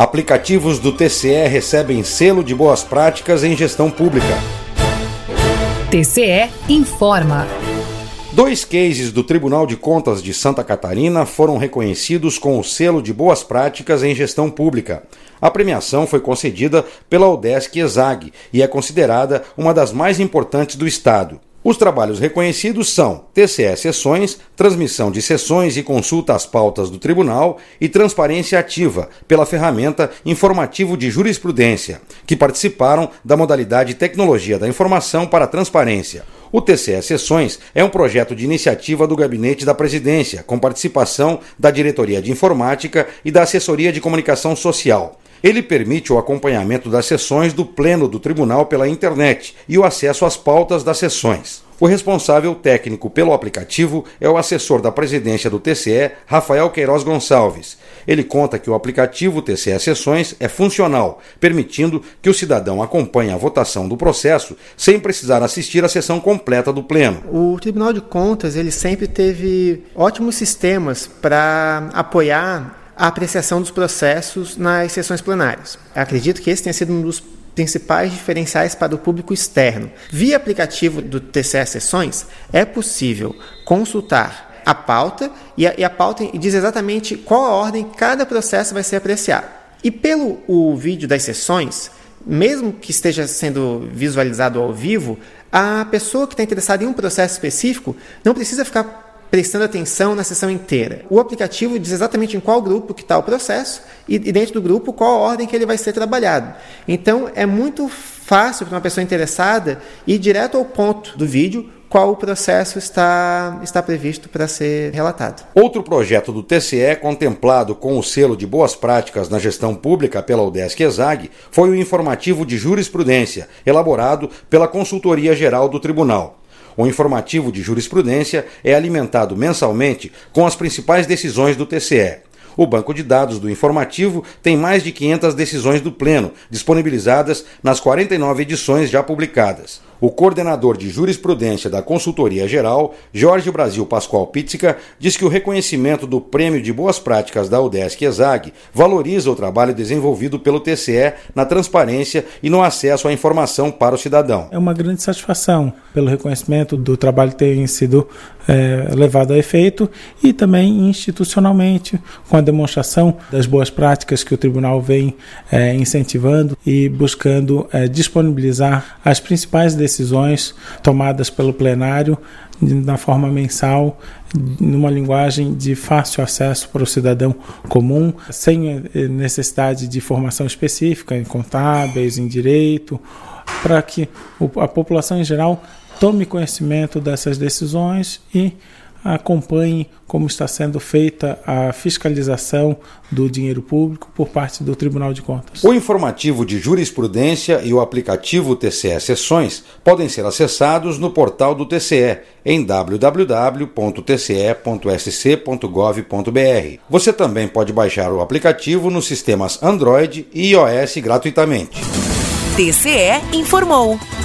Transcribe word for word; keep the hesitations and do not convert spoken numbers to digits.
Aplicativos do T C E recebem selo de boas práticas em gestão pública. T C E informa. Dois cases do Tribunal de Contas de Santa Catarina foram reconhecidos com o selo de boas práticas em gestão pública. A premiação foi concedida pela UDESC ESAG e é considerada uma das mais importantes do Estado. Os trabalhos reconhecidos são T C E Sessões, transmissão de sessões e consulta às pautas do Tribunal e transparência ativa pela ferramenta Informativo de Jurisprudência, que participaram da modalidade Tecnologia da Informação para a Transparência. O T C E Sessões é um projeto de iniciativa do Gabinete da Presidência, com participação da Diretoria de Informática e da Assessoria de Comunicação Social. Ele permite o acompanhamento das sessões do Pleno do Tribunal pela internet e o acesso às pautas das sessões. O responsável técnico pelo aplicativo é o assessor da presidência do T C E, Rafael Queiroz Gonçalves. Ele conta que o aplicativo T C E Sessões é funcional, permitindo que o cidadão acompanhe a votação do processo sem precisar assistir à sessão completa do Pleno. O Tribunal de Contas ele sempre teve ótimos sistemas para apoiar a apreciação dos processos nas sessões plenárias. Eu acredito que esse tenha sido um dos principais diferenciais para o público externo. Via aplicativo do T C E Sessões, é possível consultar a pauta e a, e a pauta diz exatamente qual a ordem cada processo vai ser apreciado. E pelo o vídeo das sessões, mesmo que esteja sendo visualizado ao vivo, a pessoa que está interessada em um processo específico não precisa ficar prestando atenção na sessão inteira. O aplicativo diz exatamente em qual grupo que está o processo e, e dentro do grupo qual a ordem que ele vai ser trabalhado. Então é muito fácil para uma pessoa interessada ir direto ao ponto do vídeo qual o processo está, está previsto para ser relatado. Outro projeto do T C E contemplado com o selo de boas práticas na gestão pública pela UDESC ESAG foi o Informativo de Jurisprudência, elaborado pela Consultoria Geral do Tribunal. O Informativo de Jurisprudência é alimentado mensalmente com as principais decisões do T C E. O banco de dados do informativo tem mais de quinhentas decisões do Pleno, disponibilizadas nas quarenta e nove edições já publicadas. O coordenador de jurisprudência da Consultoria Geral, Jorge Brasil Pascoal Pizzica, diz que o reconhecimento do Prêmio de Boas Práticas da UDESC ESAG valoriza o trabalho desenvolvido pelo T C E na transparência e no acesso à informação para o cidadão. É uma grande satisfação pelo reconhecimento do trabalho ter sido é, levado a efeito e também institucionalmente, com a demonstração das boas práticas que o Tribunal vem é, incentivando e buscando é, disponibilizar as principais decisões decisões tomadas pelo plenário na forma mensal, numa linguagem de fácil acesso para o cidadão comum, sem necessidade de formação específica em contábeis, em direito, para que a população em geral tome conhecimento dessas decisões e acompanhe como está sendo feita a fiscalização do dinheiro público por parte do Tribunal de Contas. O Informativo de Jurisprudência e o aplicativo T C E Sessões podem ser acessados no portal do T C E em w w w ponto t c e ponto s c ponto gov ponto b r. Você também pode baixar o aplicativo nos sistemas Android e iOS gratuitamente. T C E informou.